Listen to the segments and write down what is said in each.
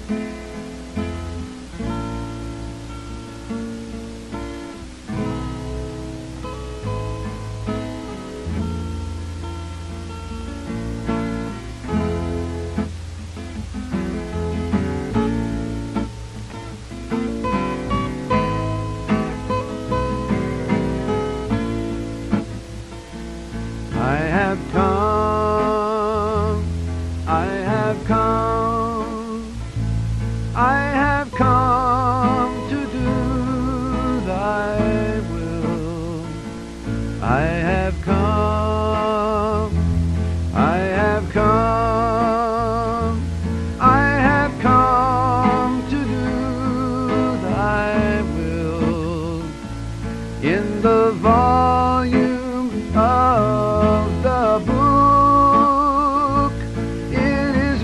I have come, I have come, I have come to do thy will. I have come, I have come, I have come to do thy will. In the volume of the book, it is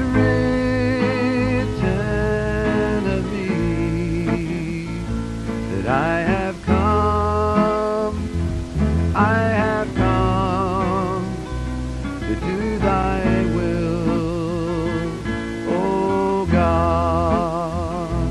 written of me that I have come to do thy will, O God.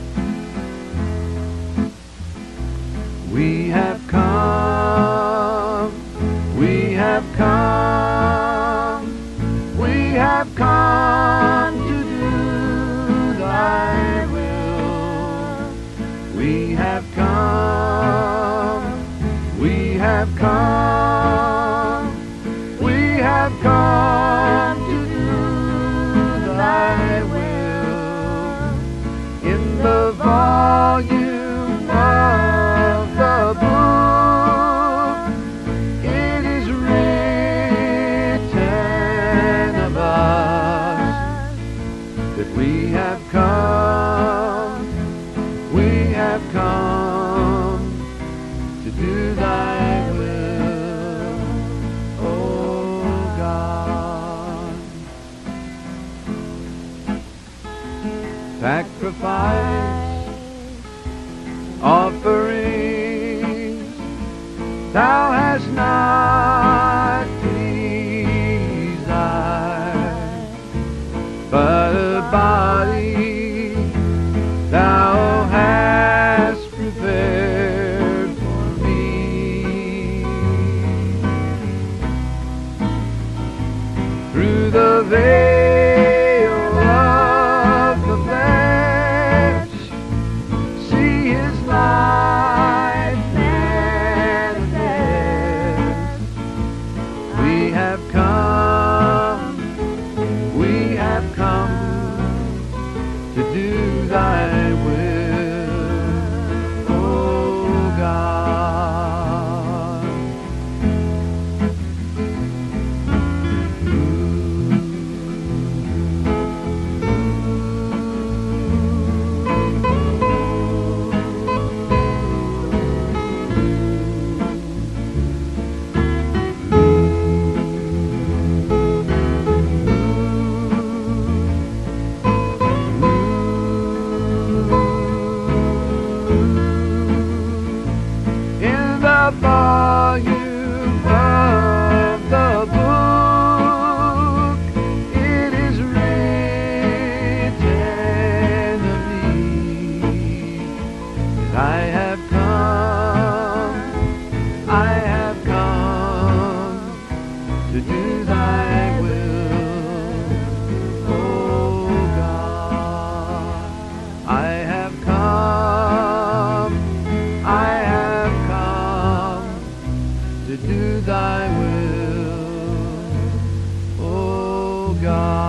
We have come, we have come, we have come to do thy will. We have come, we have come, we have come to do thy will. In the volume of the book, it is written of us that we have come to do thy will, O God. Sacrifice, offerings, thou hast not desired, but a body thou hast prepared for me. Through the veil of the flesh, see his life manifest. We have come to do thy will, O God. Volume of the book, it is written of me that I have come to do thy will, O God. I have come to do thy will, O God.